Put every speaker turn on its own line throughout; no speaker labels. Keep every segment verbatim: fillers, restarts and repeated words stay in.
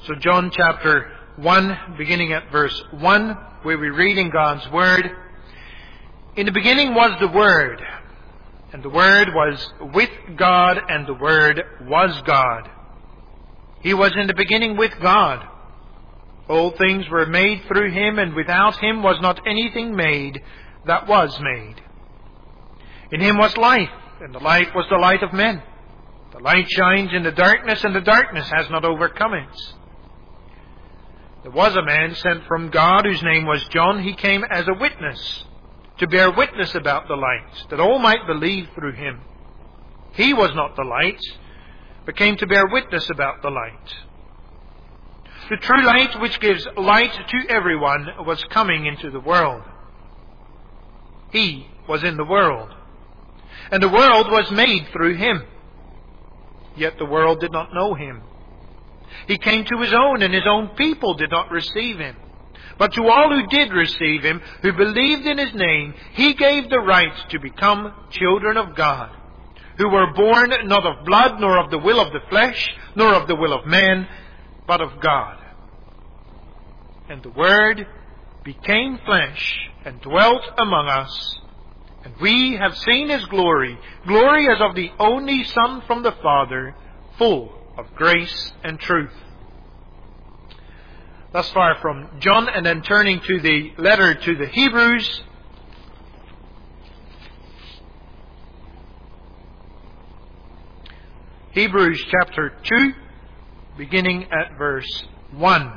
So John chapter one, beginning at verse one, where we read in God's Word, "In the beginning was the Word, and the Word was with God, and the Word was God. He was in the beginning with God. All things were made through Him, and without Him was not anything made that was made. In Him was life, and the life was the light of men. The light shines in the darkness, and the darkness has not overcome it. There was a man sent from God whose name was John. He came as a witness, to bear witness about the light, that all might believe through him. He was not the light, but came to bear witness about the light. The true light, which gives light to everyone, was coming into the world. He was in the world, and the world was made through Him. Yet the world did not know Him. He came to His own, and His own people did not receive Him. But to all who did receive Him, who believed in His name, He gave the right to become children of God, who were born not of blood, nor of the will of the flesh, nor of the will of man, but of God. And the Word became flesh and dwelt among us, and we have seen His glory, glory as of the only Son from the Father, full of grace and truth." Thus far from John, and then turning to the letter to the Hebrews. Hebrews chapter two, beginning at verse one.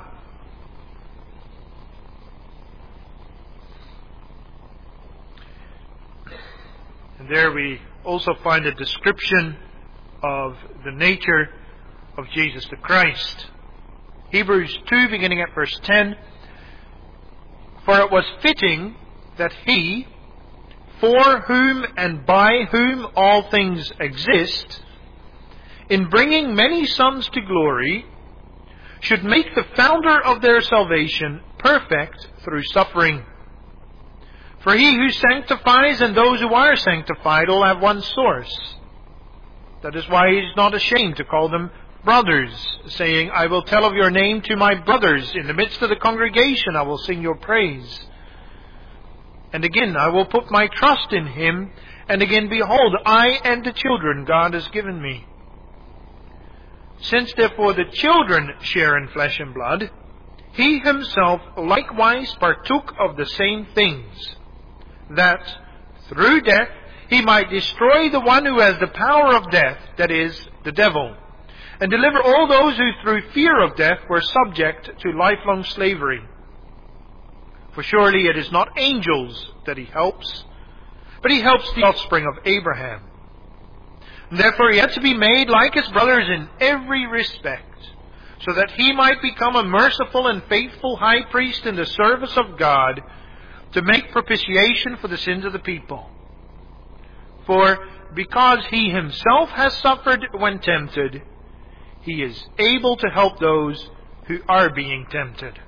And there we also find a description of the nature of Jesus the Christ. Hebrews two, beginning at verse ten. "For it was fitting that He, for whom and by whom all things exist, in bringing many sons to glory, should make the founder of their salvation perfect through suffering. For He who sanctifies and those who are sanctified all have one source. That is why He is not ashamed to call them brothers, saying, 'I will tell of your name to my brothers. In the midst of the congregation I will sing your praise.' And again, 'I will put my trust in Him.' And again, 'Behold, I and the children God has given me.' Since therefore the children share in flesh and blood, He Himself likewise partook of the same things, that through death He might destroy the one who has the power of death, that is, the devil, and deliver all those who through fear of death were subject to lifelong slavery. For surely it is not angels that He helps, but He helps the offspring of Abraham. And therefore He had to be made like His brothers in every respect, so that He might become a merciful and faithful high priest in the service of God, to make propitiation for the sins of the people. For because He Himself has suffered when tempted, He is able to help those who are being tempted."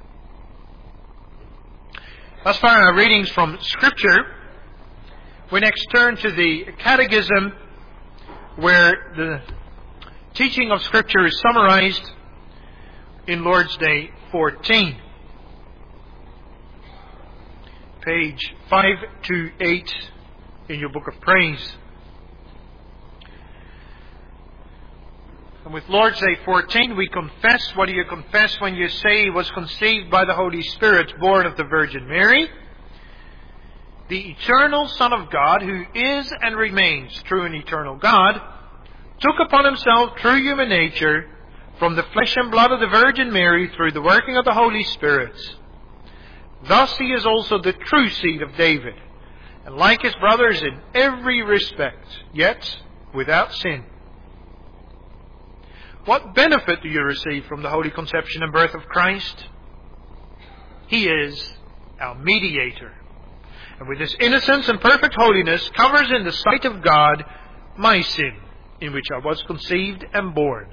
Thus far, our readings from Scripture. We next turn to the Catechism, where the teaching of Scripture is summarized in Lord's Day fourteen. Page five to eight in your Book of Praise. And with Lord's Day fourteen, we confess. What do you confess when you say He was conceived by the Holy Spirit, born of the Virgin Mary? The eternal Son of God, who is and remains true and eternal God, took upon Himself true human nature from the flesh and blood of the Virgin Mary through the working of the Holy Spirit. Thus He is also the true seed of David, and like His brothers in every respect, yet without sin. What benefit do you receive from the holy conception and birth of Christ? He is our mediator, and with His innocence and perfect holiness covers in the sight of God my sin, in which I was conceived and born.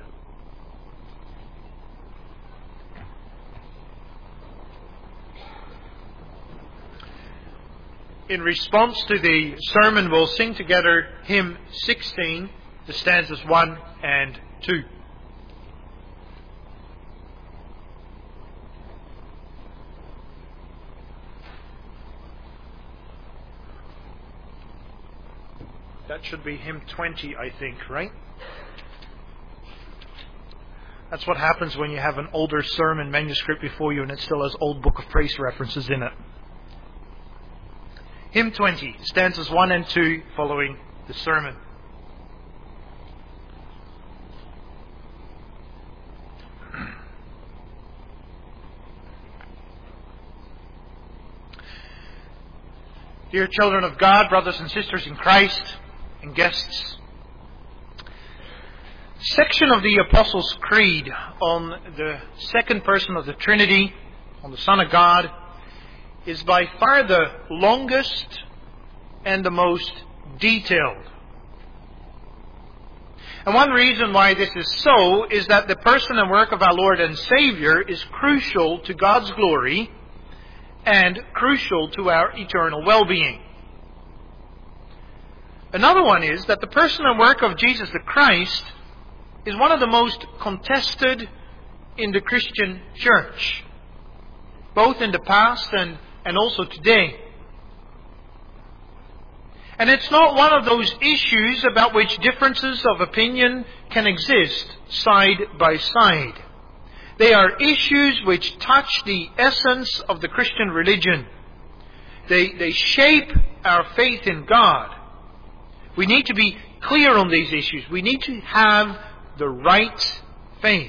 In response to the sermon, we'll sing together hymn sixteen, the stanzas one and two. That should be hymn twenty, I think, right? That's what happens when you have an older sermon manuscript before you and it still has old Book of Praise references in it. Hymn twenty, stanzas one and two following the sermon. Dear children of God, brothers and sisters in Christ, and guests, section of the Apostles' Creed on the second person of the Trinity, on the Son of God, is by far the longest and the most detailed. And one reason why this is so is that the person and work of our Lord and Savior is crucial to God's glory and crucial to our eternal well-being. Another one is that the person and work of Jesus the Christ is one of the most contested in the Christian church, both in the past and, and also today. And it's not one of those issues about which differences of opinion can exist side by side. They are issues which touch the essence of the Christian religion. They, they shape our faith in God. We need to be clear on these issues. We need to have the right faith.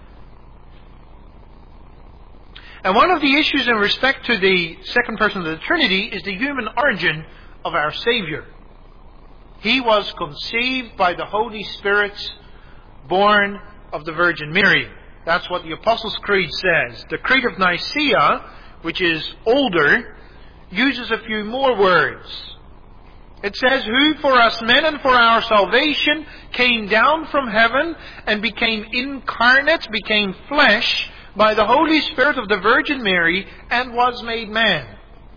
And one of the issues in respect to the second person of the Trinity is the human origin of our Savior. He was conceived by the Holy Spirit, born of the Virgin Mary. That's what the Apostles' Creed says. The Creed of Nicaea, which is older, uses a few more words. It says, who for us men and for our salvation came down from heaven and became incarnate, became flesh by the Holy Spirit of the Virgin Mary and was made man.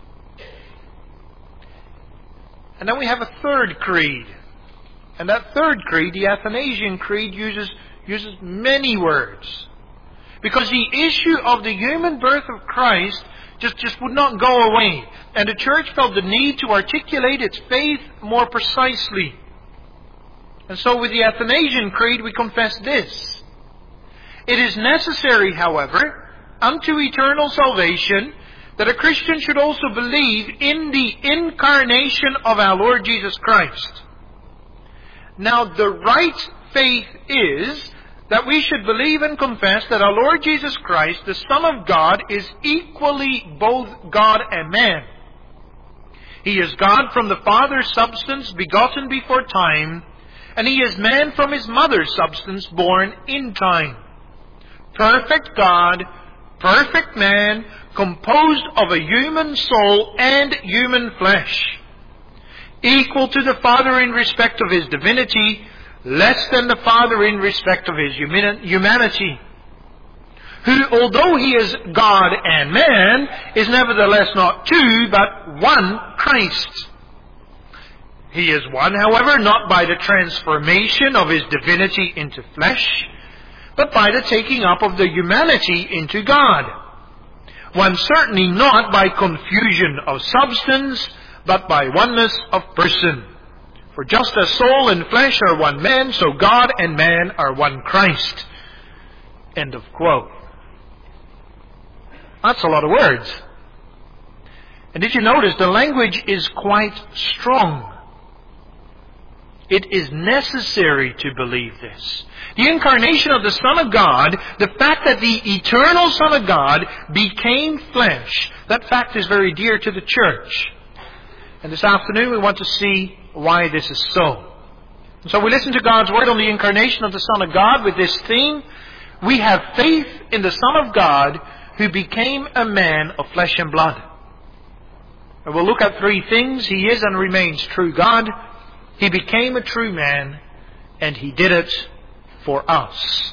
And then we have a third creed. And that third creed, the Athanasian Creed, uses, uses many words. Because the issue of the human birth of Christ just, just would not go away. And the church felt the need to articulate its faith more precisely. And so with the Athanasian Creed we confess this. It is necessary, however, unto eternal salvation, that a Christian should also believe in the incarnation of our Lord Jesus Christ. Now the right faith is that we should believe and confess that our Lord Jesus Christ, the Son of God, is equally both God and man. He is God from the Father's substance, begotten before time, and He is man from His mother's substance, born in time. Perfect God, perfect man, composed of a human soul and human flesh. Equal to the Father in respect of His divinity, less than the Father in respect of His humanity. Who, although He is God and man, is nevertheless not two, but one Christ. He is one, however, not by the transformation of His divinity into flesh, but by the taking up of the humanity into God. One certainly not by confusion of substance, but by oneness of person. For just as soul and flesh are one man, so God and man are one Christ. End of quote. That's a lot of words. And did you notice the language is quite strong? It is necessary to believe this. The incarnation of the Son of God, the fact that the eternal Son of God became flesh, that fact is very dear to the church. And this afternoon we want to see why this is so. And so we listen to God's Word on the incarnation of the Son of God with this theme. We have faith in the Son of God who became a man of flesh and blood. And we'll look at three things. He is and remains true God. He became a true man. And He did it for us.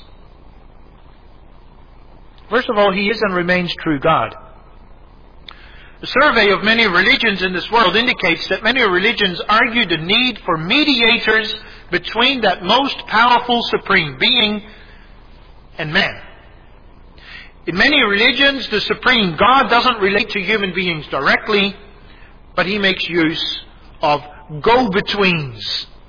First of all, He is and remains true God. The survey of many religions in this world indicates that many religions argue the need for mediators between that most powerful supreme being and man. In many religions, the supreme God doesn't relate to human beings directly, but He makes use of go-betweens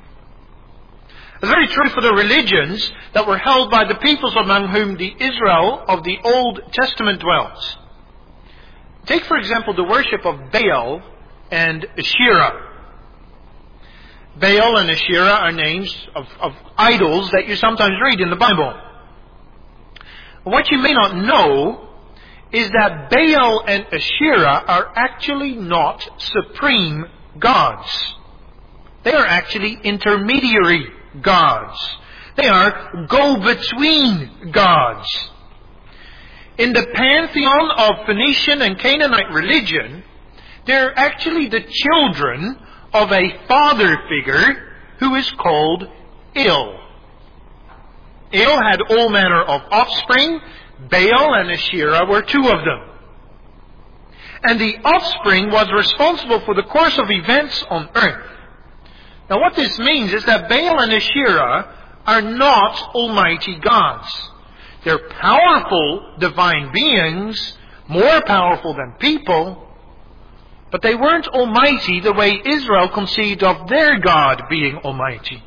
It's very true for the religions that were held by the peoples among whom the Israel of the Old Testament dwelt. Take, for example, the worship of Baal and Asherah. Baal and Asherah are names of, of idols that you sometimes read in the Bible. What you may not know is that Baal and Asherah are actually not supreme gods. They are actually intermediary gods. They are go-between gods. In the pantheon of Phoenician and Canaanite religion, they're actually the children of a father figure who is called Il. Il had all manner of offspring. Baal and Asherah were two of them. And the offspring was responsible for the course of events on earth. Now what this means is that Baal and Asherah are not almighty gods. They're powerful divine beings, more powerful than people, but they weren't almighty the way Israel conceived of their God being almighty.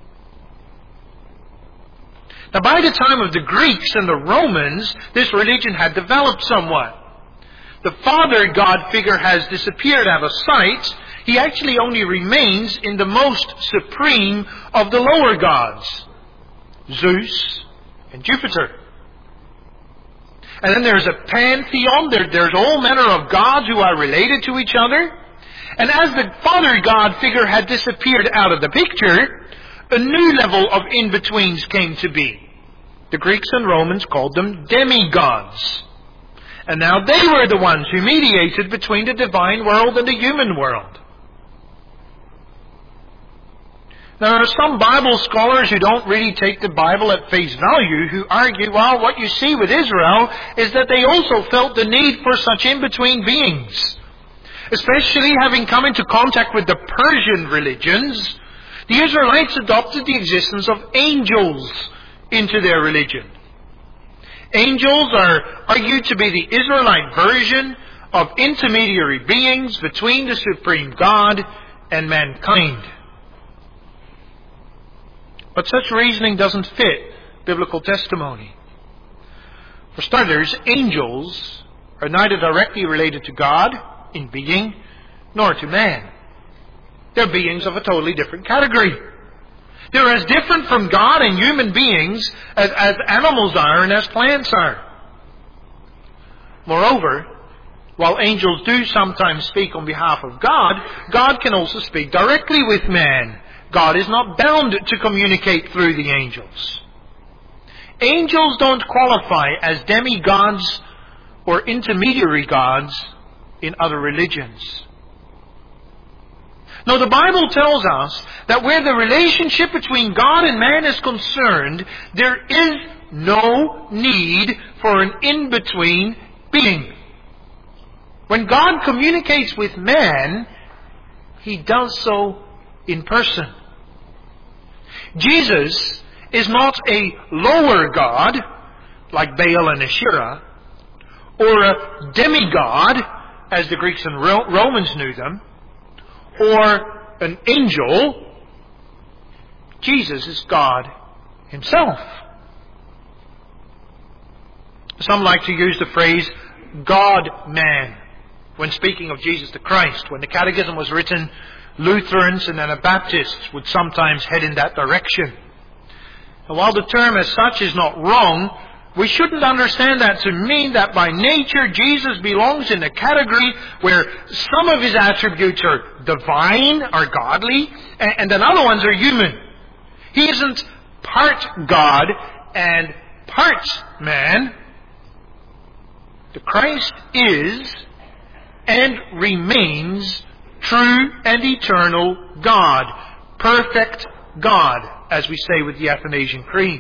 Now by the time of the Greeks and the Romans, this religion had developed somewhat. The father God figure has disappeared out of sight. He actually only remains in the most supreme of the lower gods, Zeus and Jupiter. And then there's a pantheon. There, there's all manner of gods who are related to each other. And as the father God figure had disappeared out of the picture, a new level of in-betweens came to be. The Greeks and Romans called them demigods. And now they were the ones who mediated between the divine world and the human world. Now, there are some Bible scholars who don't really take the Bible at face value, who argue, well, what you see with Israel is that they also felt the need for such in-between beings. Especially having come into contact with the Persian religions, the Israelites adopted the existence of angels into their religion. Angels are argued to be the Israelite version of intermediary beings between the supreme God and mankind. But such reasoning doesn't fit biblical testimony. For starters, angels are neither directly related to God in being, nor to man. They're beings of a totally different category. They're as different from God and human beings as, as animals are and as plants are. Moreover, while angels do sometimes speak on behalf of God, God can also speak directly with man. God is not bound to communicate through the angels. Angels don't qualify as demigods or intermediary gods in other religions. No, the Bible tells us that where the relationship between God and man is concerned, there is no need for an in-between being. When God communicates with man, He does so in person. Jesus is not a lower God, like Baal and Asherah, or a demigod, as the Greeks and Ro- Romans knew them, or an angel. Jesus is God Himself. Some like to use the phrase God-man when speaking of Jesus the Christ. When the Catechism was written, Lutherans and Anabaptists would sometimes head in that direction. And while the term as such is not wrong, we shouldn't understand that to mean that by nature Jesus belongs in a category where some of His attributes are divine, are godly, and, and then other ones are human. He isn't part God and part man. The Christ is and remains true and eternal God, perfect God, as we say with the Athanasian Creed.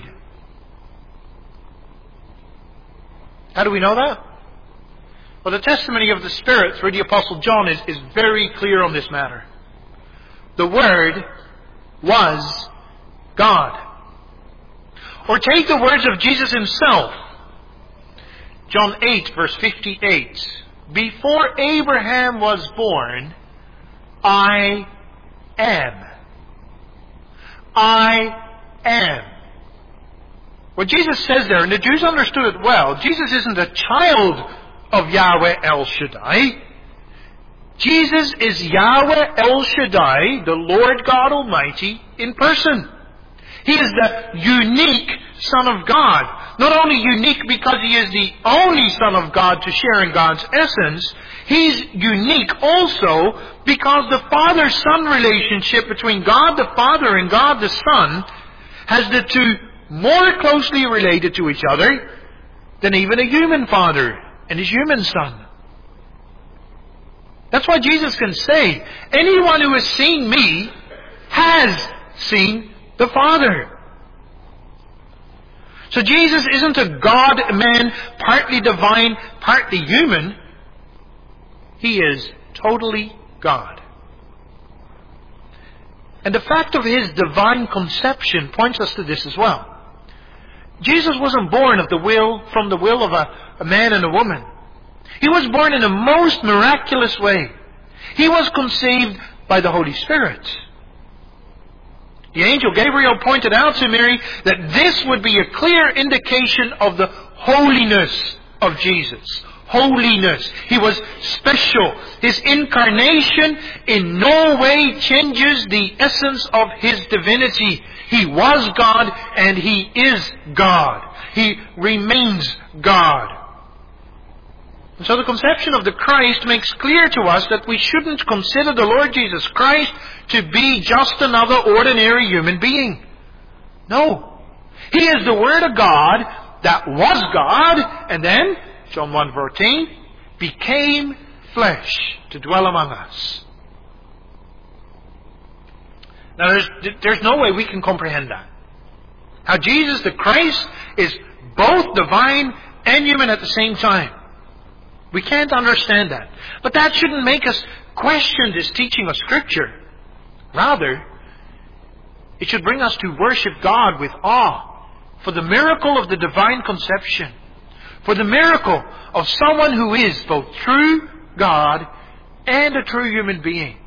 How do we know that? Well, the testimony of the Spirit through the Apostle John is, is very clear on this matter. The Word was God. Or take the words of Jesus Himself. John eight, verse fifty-eight. Before Abraham was born, I am. I am. What Jesus says there, and the Jews understood it well, Jesus isn't a child of Yahweh El Shaddai. Jesus is Yahweh El Shaddai, the Lord God Almighty, in person. He is the unique Son of God. Not only unique because He is the only Son of God to share in God's essence, He's unique also because the Father-Son relationship between God the Father and God the Son has the two more closely related to each other than even a human father and his human son. That's why Jesus can say, anyone who has seen me has seen the Father. So Jesus isn't a God-man, partly divine, partly human. He is totally God. And the fact of His divine conception points us to this as well. Jesus wasn't born of the will, from the will of a, a man and a woman. He was born in a most miraculous way. He was conceived by the Holy Spirit. The angel Gabriel pointed out to Mary that this would be a clear indication of the holiness of Jesus. Holiness. He was special. His incarnation in no way changes the essence of His divinity. He was God and He is God. He remains God. And so the conception of the Christ makes clear to us that we shouldn't consider the Lord Jesus Christ to be just another ordinary human being. No. He is the Word of God that was God and then, John one fourteen, became flesh to dwell among us. Now there's, there's no way we can comprehend that. How Jesus the Christ is both divine and human at the same time. We can't understand that. But that shouldn't make us question this teaching of Scripture. Rather, it should bring us to worship God with awe for the miracle of the divine conception, for the miracle of someone who is both true God and a true human being.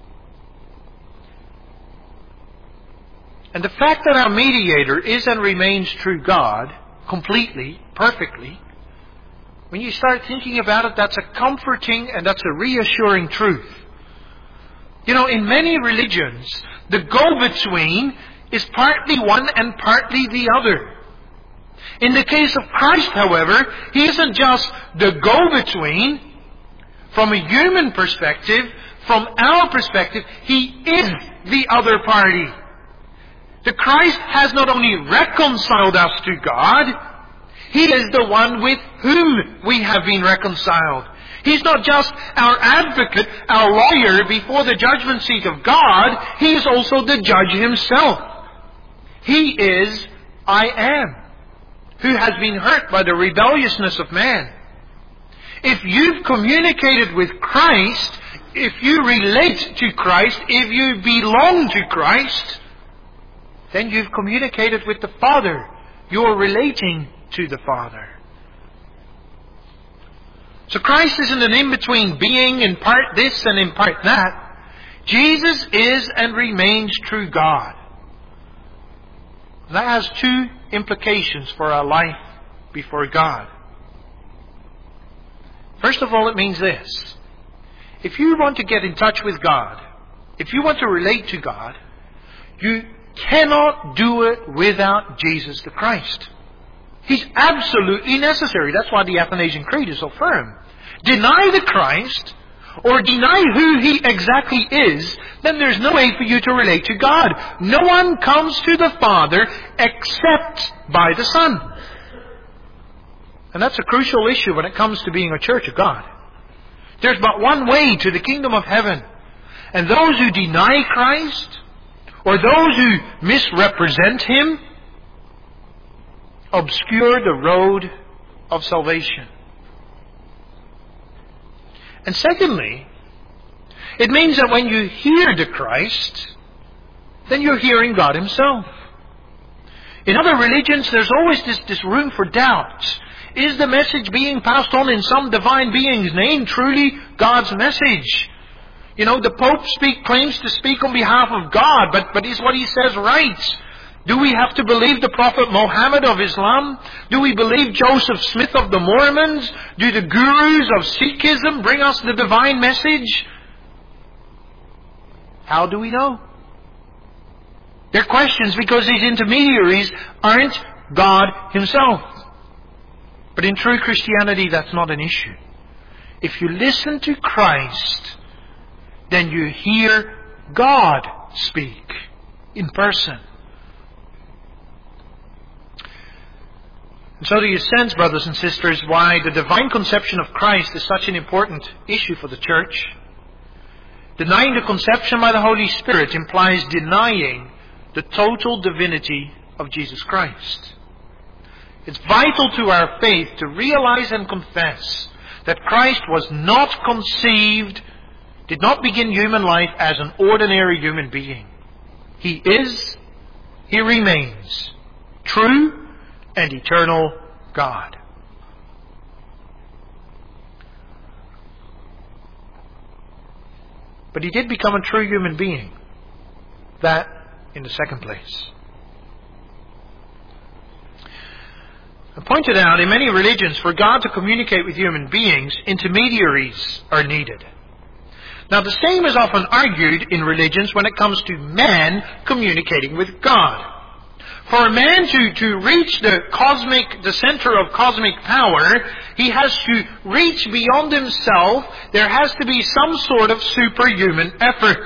And the fact that our mediator is and remains true God, completely, perfectly, when you start thinking about it, that's a comforting and that's a reassuring truth. You know, in many religions, the go-between is partly one and partly the other. In the case of Christ, however, He isn't just the go-between. From a human perspective, from our perspective, He is the other party. The Christ has not only reconciled us to God, He is the one with whom we have been reconciled. He's not just our advocate, our lawyer before the judgment seat of God. He is also the judge Himself. He is I Am, who has been hurt by the rebelliousness of man. If you've communicated with Christ, if you relate to Christ, if you belong to Christ, then you've communicated with the Father. You're relating to the Father. So Christ isn't an in-between being, in part this and in part that. Jesus is and remains true God. That has two implications for our life before God. First of all, it means this. If you want to get in touch with God, if you want to relate to God, you cannot do it without Jesus the Christ. He's absolutely necessary. That's why the Athanasian Creed is so firm. Deny the Christ, or deny who He exactly is, then there's no way for you to relate to God. No one comes to the Father except by the Son. And that's a crucial issue when it comes to being a church of God. There's but one way to the kingdom of heaven. And those who deny Christ, or those who misrepresent Him, obscure the road of salvation. And secondly, it means that when you hear the Christ, then you're hearing God Himself. In other religions, there's always this, this room for doubt. Is the message being passed on in some divine being's name truly God's message? You know, the Pope speak, claims to speak on behalf of God, but, but is what he says right? Do we have to believe the Prophet Muhammad of Islam? Do we believe Joseph Smith of the Mormons? Do the gurus of Sikhism bring us the divine message? How do we know? They're questions because these intermediaries aren't God Himself. But in true Christianity, that's not an issue. If you listen to Christ, then you hear God speak in person. And so do you sense, brothers and sisters, why the divine conception of Christ is such an important issue for the church? Denying the conception by the Holy Spirit implies denying the total divinity of Jesus Christ. It's vital to our faith to realize and confess that Christ was not conceived, did not begin human life as an ordinary human being. He is, He remains, true and eternal God. But He did become a true human being. That in the second place. I pointed out, in many religions, for God to communicate with human beings, intermediaries are needed. Now, the same is often argued in religions when it comes to man communicating with God. For a man to, to reach the cosmic, the center of cosmic power, he has to reach beyond himself. There has to be some sort of superhuman effort.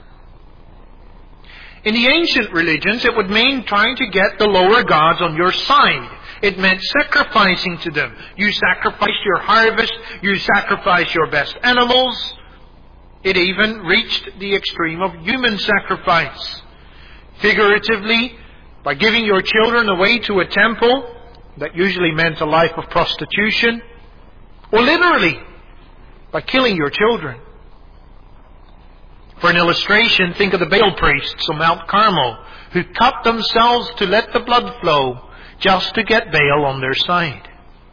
In the ancient religions, it would mean trying to get the lower gods on your side. It meant sacrificing to them. You sacrificed your harvest. You sacrificed your best animals. It even reached the extreme of human sacrifice. Figuratively, by giving your children away to a temple, that usually meant a life of prostitution. Or literally, by killing your children. For an illustration, think of the Baal priests on Mount Carmel, who cut themselves to let the blood flow, just to get Baal on their side.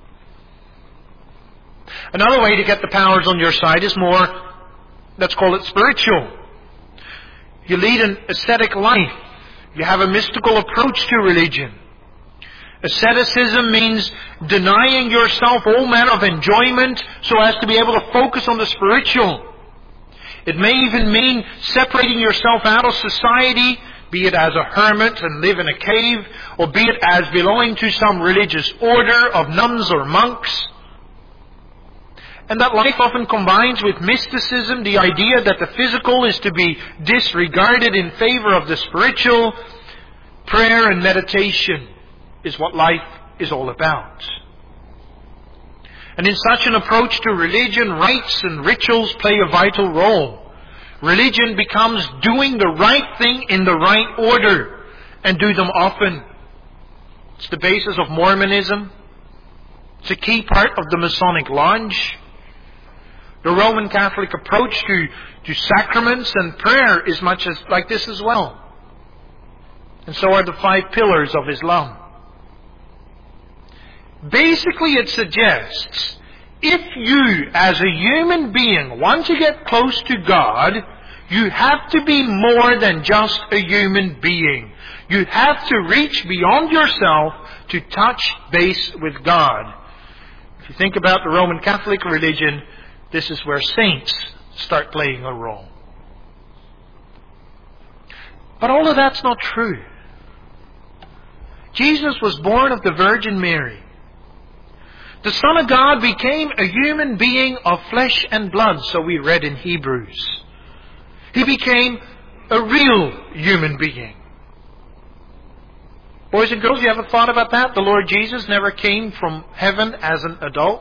Another way to get the powers on your side is more, let's call it spiritual. You lead an ascetic life. You have a mystical approach to religion. Asceticism means denying yourself all manner of enjoyment so as to be able to focus on the spiritual. It may even mean separating yourself out of society, be it as a hermit and live in a cave, or be it as belonging to some religious order of nuns or monks. And that life often combines with mysticism, the idea that the physical is to be disregarded in favor of the spiritual. Prayer and meditation is what life is all about. And in such an approach to religion, rites and rituals play a vital role. Religion becomes doing the right thing in the right order, and do them often. It's the basis of Mormonism. It's a key part of the Masonic Lodge. The Roman Catholic approach to, to sacraments and prayer is much as, like this as well. And so are the five pillars of Islam. Basically, it suggests, if you, as a human being, want to get close to God, you have to be more than just a human being. You have to reach beyond yourself to touch base with God. If you think about the Roman Catholic religion, this is where saints start playing a role. But all of that's not true. Jesus was born of the Virgin Mary. The Son of God became a human being of flesh and blood, so we read in Hebrews. He became a real human being. Boys and girls, you ever thought about that? The Lord Jesus never came from heaven as an adult.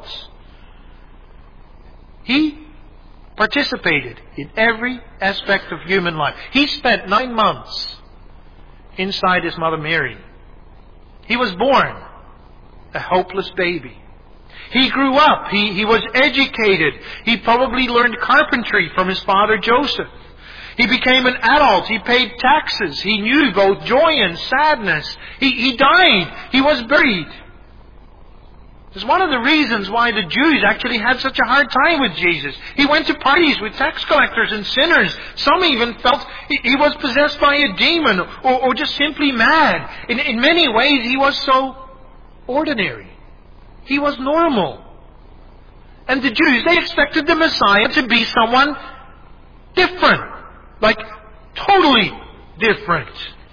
He participated in every aspect of human life. He spent nine months inside His mother Mary. He was born a hopeless baby. He grew up. He, he was educated. He probably learned carpentry from his father Joseph. He became an adult. He paid taxes. He knew both joy and sadness. He, he died. He was buried. It's one of the reasons why the Jews actually had such a hard time with Jesus. He went to parties with tax collectors and sinners. Some even felt he, he was possessed by a demon or, or just simply mad. In, in many ways, he was so ordinary. He was normal. And the Jews, they expected the Messiah to be someone different. Like, totally different.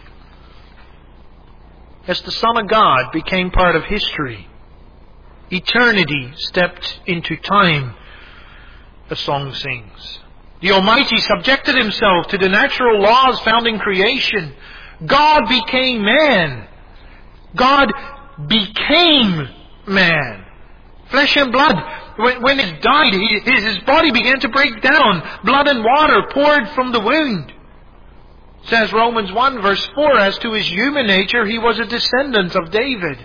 As the Son of God became part of history, eternity stepped into time, the song sings. The Almighty subjected Himself to the natural laws found in creation. God became man. God became man. Flesh and blood. When, when He died, he, his, his body began to break down. Blood and water poured from the wound. Says Romans one verse four, as to His human nature, He was a descendant of David.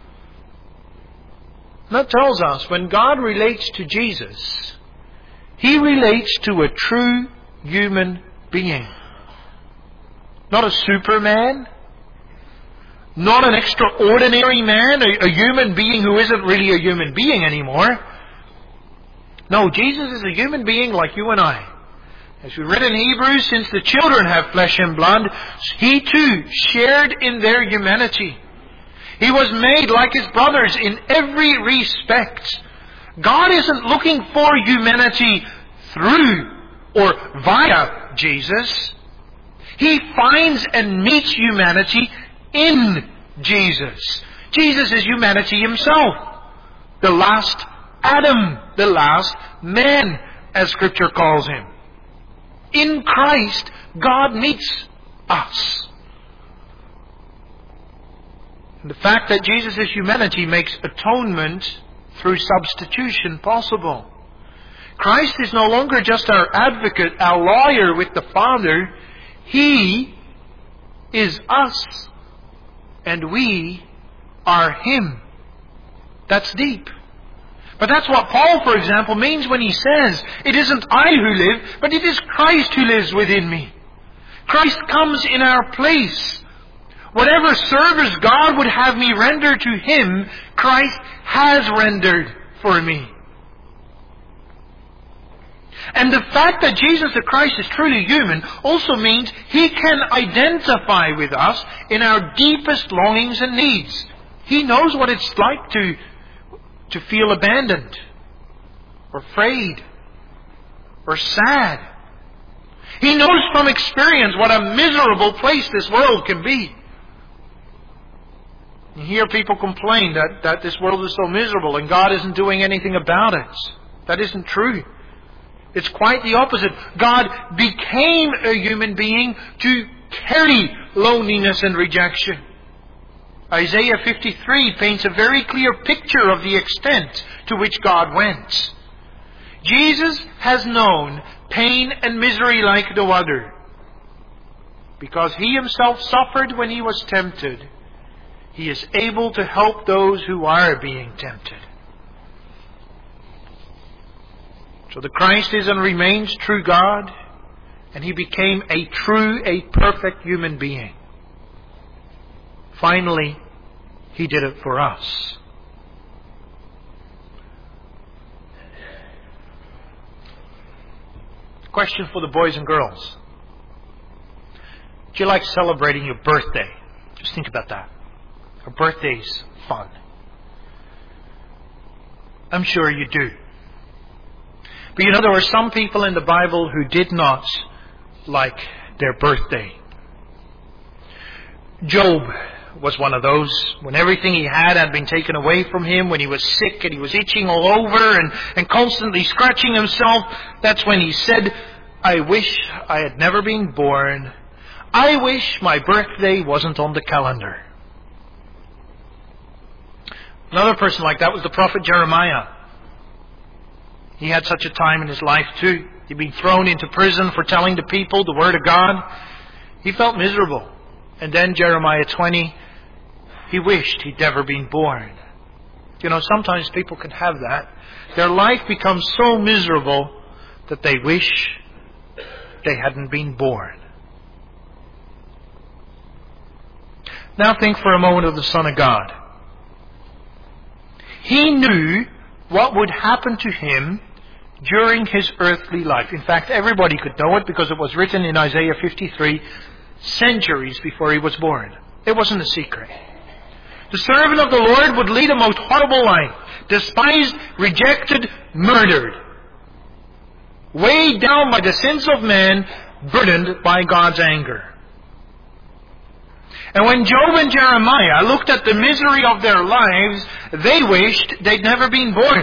That tells us when God relates to Jesus, He relates to a true human being. Not a superman. Not an extraordinary man, a, a human being who isn't really a human being anymore. No, Jesus is a human being like you and I. As we read in Hebrews, since the children have flesh and blood, He too shared in their humanity. He was made like His brothers in every respect. God isn't looking for humanity through or via Jesus. He finds and meets humanity in Jesus. Jesus is humanity Himself. The last Adam, the last man, as Scripture calls Him. In Christ, God meets us. And the fact that Jesus is humanity makes atonement through substitution possible. Christ is no longer just our advocate, our lawyer with the Father. He is us, and we are Him. That's deep. But that's what Paul, for example, means when he says, it isn't I who live, but it is Christ who lives within me. Christ comes in our place. Whatever service God would have me render to Him, Christ has rendered for me. And the fact that Jesus the Christ is truly human also means He can identify with us in our deepest longings and needs. He knows what it's like to, to feel abandoned, or afraid, or sad. He knows from experience what a miserable place this world can be. You hear people complain that, that this world is so miserable and God isn't doing anything about it. That isn't true. It's quite the opposite. God became a human being to carry loneliness and rejection. Isaiah fifty-three paints a very clear picture of the extent to which God went. Jesus has known pain and misery like no other. Because He Himself suffered when He was tempted, He is able to help those who are being tempted. So the Christ is and remains true God, and He became a true, a perfect human being. Finally, He did it for us. Question for the boys and girls. Do you like celebrating your birthday? Just think about that. A birthday's fun. I'm sure you do. But you know, there were some people in the Bible who did not like their birthday. Job was one of those. When everything he had had been taken away from him, when he was sick and he was itching all over and, and constantly scratching himself, that's when he said, I wish I had never been born. I wish my birthday wasn't on the calendar. Another person like that was the prophet Jeremiah. He had such a time in his life too. He'd been thrown into prison for telling the people the Word of God. He felt miserable. And then Jeremiah twenty, he wished he'd never been born. You know, sometimes people can have that. Their life becomes so miserable that they wish they hadn't been born. Now think for a moment of the Son of God. He knew what would happen to him during his earthly life. In fact, everybody could know it because it was written in Isaiah fifty-three centuries before he was born. It wasn't a secret. The servant of the Lord would lead a most horrible life. Despised, rejected, murdered. Weighed down by the sins of man, burdened by God's anger. And when Job and Jeremiah looked at the misery of their lives, they wished they'd never been born.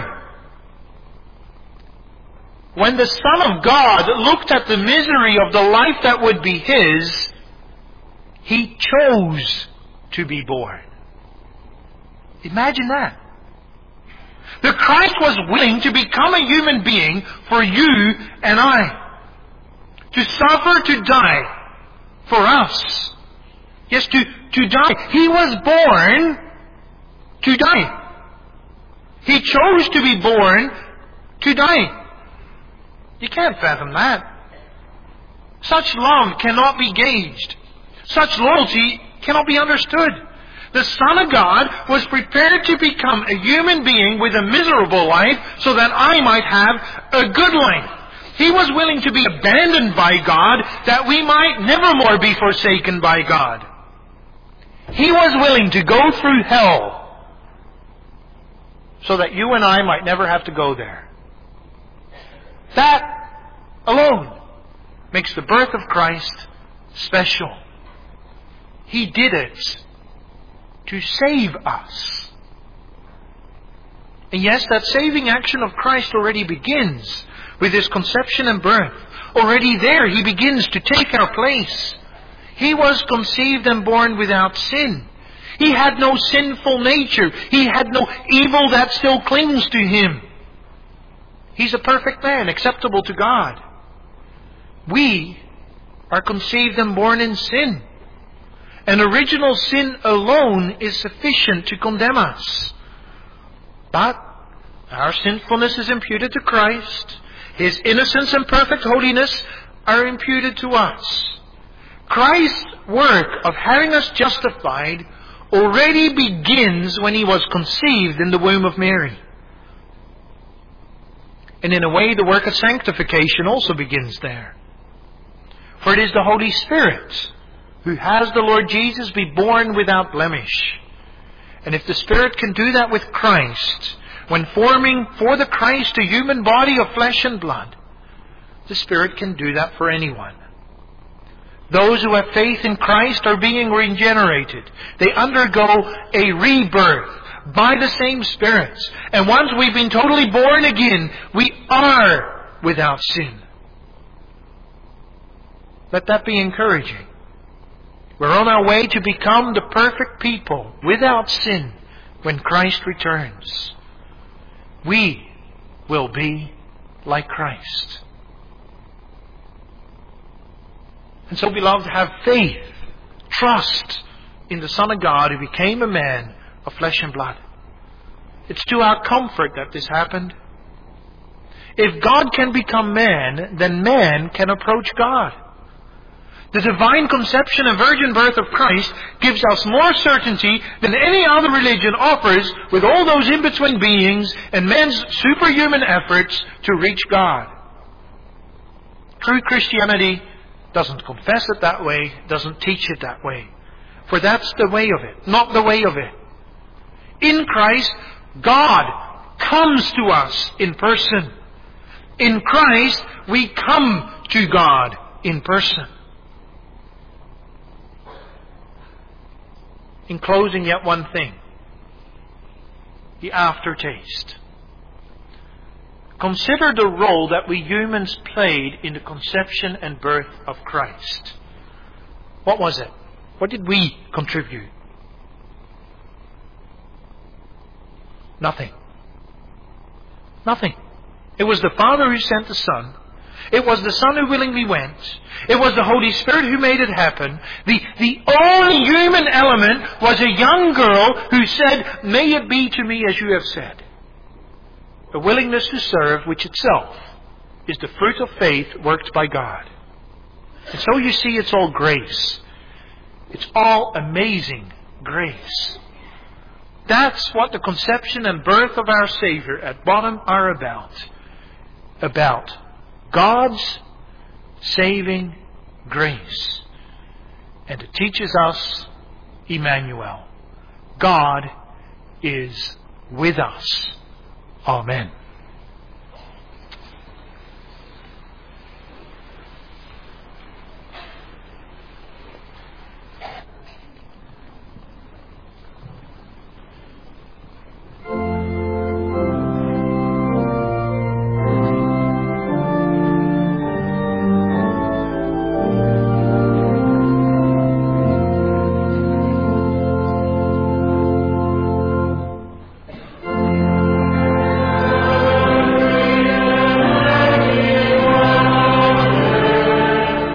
When the Son of God looked at the misery of the life that would be His, He chose to be born. Imagine that. The Christ was willing to become a human being for you and I. To suffer, to die for us. Yes, to, to die. He was born to die. He chose to be born to die. You can't fathom that. Such love cannot be gauged. Such loyalty cannot be understood. The Son of God was prepared to become a human being with a miserable life so that I might have a good life. He was willing to be abandoned by God that we might never more be forsaken by God. He was willing to go through hell so that you and I might never have to go there. That alone makes the birth of Christ special. He did it to save us. And yes, that saving action of Christ already begins with His conception and birth. Already there, He begins to take our place. He was conceived and born without sin. He had no sinful nature. He had no evil that still clings to Him. He's a perfect man, acceptable to God. We are conceived and born in sin. And original sin alone is sufficient to condemn us. But our sinfulness is imputed to Christ. His innocence and perfect holiness are imputed to us. Christ's work of having us justified already begins when He was conceived in the womb of Mary. And in a way, the work of sanctification also begins there. For it is the Holy Spirit who has the Lord Jesus be born without blemish. And if the Spirit can do that with Christ, when forming for the Christ a human body of flesh and blood, the Spirit can do that for anyone. Those who have faith in Christ are being regenerated. They undergo a rebirth by the same Spirit. And once we've been totally born again, we are without sin. Let that be encouraging. We're on our way to become the perfect people without sin when Christ returns. We will be like Christ. And so, beloved, have faith, trust in the Son of God who became a man of flesh and blood. It's to our comfort that this happened. If God can become man, then man can approach God. The divine conception and virgin birth of Christ gives us more certainty than any other religion offers, with all those in-between beings and man's superhuman efforts to reach God. True Christianity doesn't confess it that way, doesn't teach it that way. For that's the way of it, not the way of it. In Christ, God comes to us in person. In Christ, we come to God in person. In closing, yet one thing. The aftertaste. Consider the role that we humans played in the conception and birth of Christ. What was it? What did we contribute? Nothing. Nothing. It was the Father who sent the Son. It was the Son who willingly went. It was the Holy Spirit who made it happen. The, the only human element was a young girl who said, "May it be to me as you have said." A willingness to serve, which itself is the fruit of faith worked by God. And so you see, it's all grace. It's all amazing grace. That's what the conception and birth of our Savior at bottom are about. About God's saving grace. And it teaches us, Emmanuel, God is with us. Amen.